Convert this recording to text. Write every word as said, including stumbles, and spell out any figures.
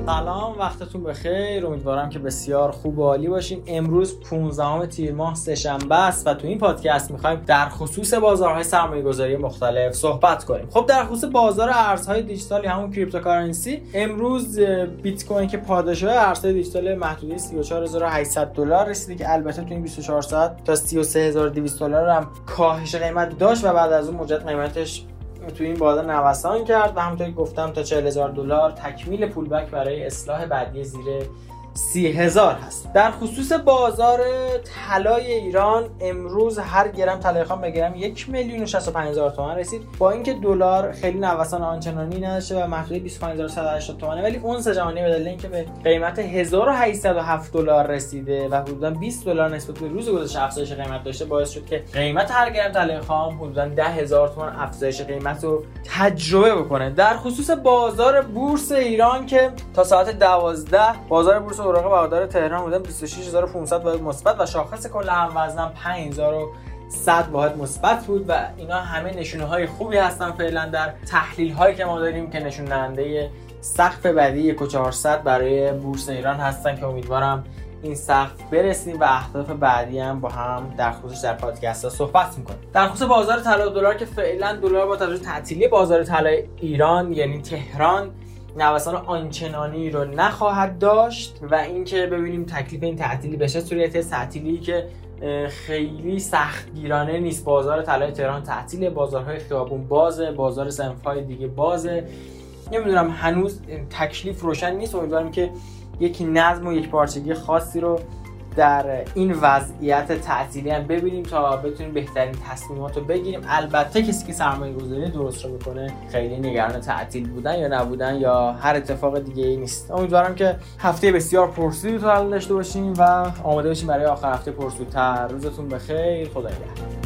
سلام، وقتتون بخیر. امیدوارم که بسیار خوب و عالی باشین. امروز پانزدهم تیر ماه سه‌شنبه است و تو این پادکست می‌خوایم در خصوص بازارهای سرمایه‌گذاری مختلف صحبت کنیم. خب در خصوص بازار ارزهای دیجیتال همون کریپتوکارنسی، امروز بیت کوین که پادشاه ارزهای دیجیتال محدوده سی و چهار هزار و هشتصد دلار رسیده که البته تو این بیست و چهار ساعت تا سی و سه هزار و دویست دلار هم کاهش قیمت داشت و بعد از اون مجدد قیمتش تو این بازار نوسان کرد و همونطور که گفتم تا چهل هزار دلار تکمیل پولبک برای اصلاح بعدی زیر سی هزار هست. در خصوص بازار طلای ایران، امروز هر گرم طلای خام به گرم یک میلیون و شصت و پنج هزار تومان رسید، با اینکه دلار خیلی نوسان آنچنانی نداشته و محدوده بیست و پنج هزار و صد و هشتاد تومانه، ولی اونس جهانی به دلیل اینکه به قیمت هزار و هشتصد و هفت دلار رسیده و حدوداً بیست دلار نسبت به روز گذشته افزایش قیمت داشته، باعث شد که قیمت هر گرم طلای خام حدوداً ده هزار تومان افزایش قیمت رو تجربه بکنه. در خصوص بازار بورس ایران که تا ساعت دوازده بازار بورس اوراق بهادار تهران بودن بیست و شش هزار و پانصد واحد مثبت و شاخص کل هموزن پنج هزار و صد واحد مثبت بود و اینا همه نشونه های خوبی هستن فعلا در تحلیل هایی که ما داریم که نشون دهنده سقف بعدی یک و چهارصد برای بورس ایران هستن که امیدوارم این سقف برسیم و اهداف بعدی هم با هم در خصوص در پادکست ها صحبت میکنیم. در خصوص بازار طلا و دلار که فعلا دلار با توجه تعطیلی بازار طلای ایران یعنی تهران نوسان آنچنانی رو نخواهد داشت و اینکه ببینیم تکلیف این تعطیلی بشه. صورت تعطیلی که خیلی سختگیرانه نیست. بازار طلای تهران تعطیله، بازارهای خیابون بازه، بازار صنف‌های دیگه بازه. نمیدونم، هنوز تکلیف روشن نیست. امیدوارم که یک نظم و یک پارچگی خاصی رو در این وضعیت تعطیلی هم ببینیم تا بتونیم بهترین تصمیمات رو بگیریم. البته کسی که سرمایه گذاری درست رو بکنه خیلی نگران تعطیل بودن یا نبودن یا هر اتفاق دیگه ای نیست. امیدوارم که هفته بسیار پرسود رو داشته باشیم و آماده باشیم برای آخر هفته پرسودتر. روزتون بخیر، خدا نگهدار.